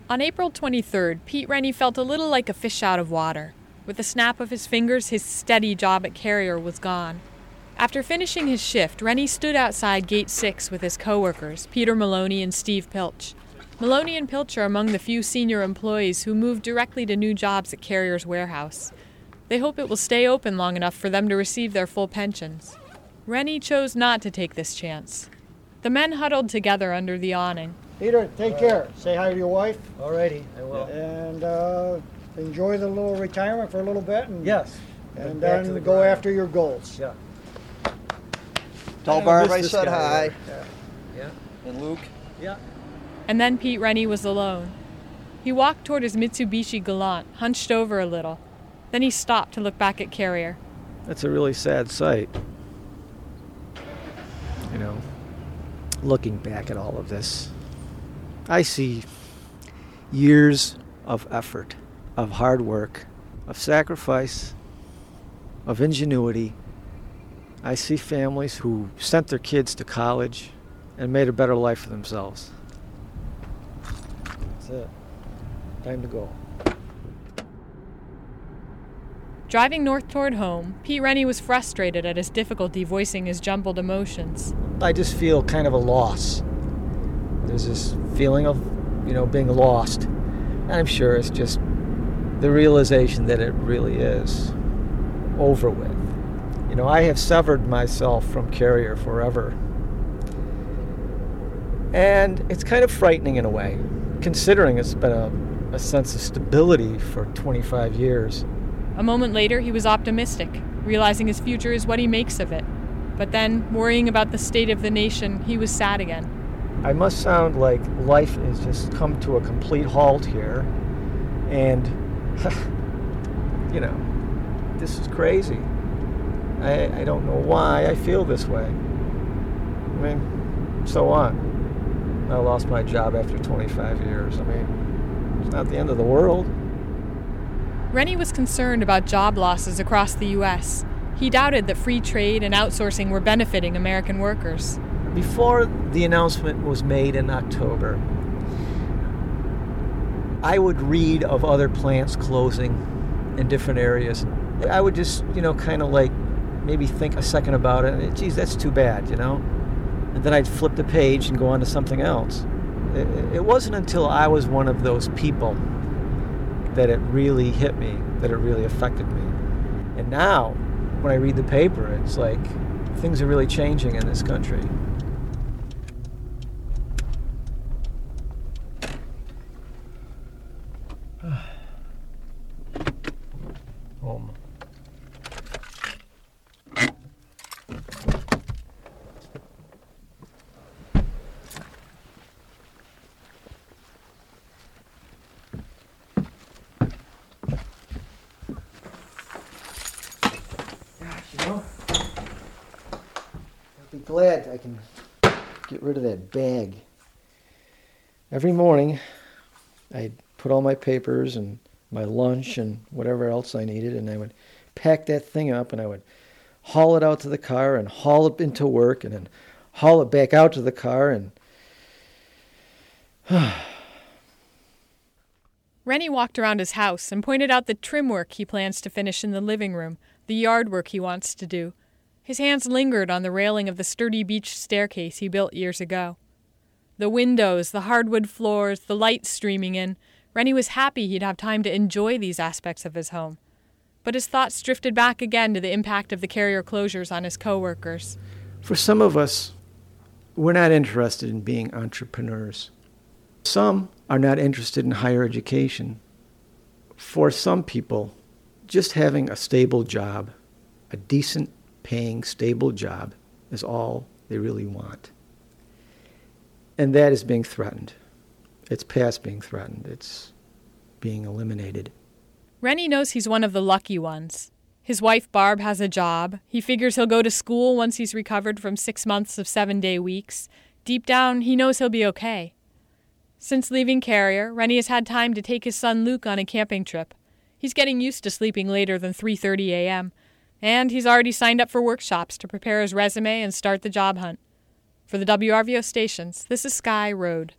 On April 23rd, Pete Rennie felt a little like a fish out of water. With a snap of his fingers, his steady job at Carrier was gone. After finishing his shift, Rennie stood outside Gate 6 with his coworkers, Peter Maloney and Steve Pilch. Maloney and Pilch are among the few senior employees who moved directly to new jobs at Carrier's warehouse. They hope it will stay open long enough for them to receive their full pensions. Rennie chose not to take this chance. The men huddled together under the awning. Peter, take care. Say hi to your wife. All righty, I will. And enjoy the little retirement for a little bit. And, yes. And then go after your goals. Yeah. Tell Barb I said hi. Yeah. And Luke. Yeah. And then Pete Rennie was alone. He walked toward his Mitsubishi Galant, hunched over a little. Then he stopped to look back at Carrier. That's a really sad sight. You know, looking back at all of this, I see years of effort, of hard work, of sacrifice, of ingenuity. I see families who sent their kids to college and made a better life for themselves. That's it. Time to go. Driving north toward home, Pete Rennie was frustrated at his difficulty voicing his jumbled emotions. I just feel kind of a loss. There's this feeling of, being lost. And I'm sure it's just the realization that it really is over with. I have severed myself from Carrier forever. And it's kind of frightening in a way, considering it's been a sense of stability for 25 years. A moment later, he was optimistic, realizing his future is what he makes of it. But then, worrying about the state of the nation, he was sad again. I must sound like life has just come to a complete halt here. And, this is crazy. I don't know why I feel this way. I mean, so what? I lost my job after 25 years. I mean, it's not the end of the world. Rennie was concerned about job losses across the U.S. He doubted that free trade and outsourcing were benefiting American workers. Before the announcement was made in October, I would read of other plants closing in different areas. I would just, kind of like maybe think a second about it. And, geez, that's too bad, And then I'd flip the page and go on to something else. It wasn't until I was one of those people that it really hit me, that it really affected me. And now, when I read the paper, it's like things are really changing in this country. Home. I'll be glad I can get rid of that bag. Every morning, I'd put all my papers and my lunch and whatever else I needed, and I would pack that thing up, and I would haul it out to the car and haul it into work and then haul it back out to the car. And Rennie walked around his house and pointed out the trim work he plans to finish in the living room, the yard work he wants to do. His hands lingered on the railing of the sturdy beach staircase he built years ago. The windows, the hardwood floors, the light streaming in. Rennie was happy he'd have time to enjoy these aspects of his home. But his thoughts drifted back again to the impact of the Carrier closures on his coworkers. For some of us, we're not interested in being entrepreneurs. Some are not interested in higher education. For some people, just having a stable job, a decent paying, stable job, is all they really want. And that is being threatened. It's past being threatened. It's being eliminated. Rennie knows he's one of the lucky ones. His wife Barb has a job. He figures he'll go to school once he's recovered from 6 months of 7-day weeks. Deep down, he knows he'll be okay. Since leaving Carrier, Rennie has had time to take his son Luke on a camping trip. He's getting used to sleeping later than 3:30 a.m., and he's already signed up for workshops to prepare his resume and start the job hunt. For the WRVO stations, this is Sky Road.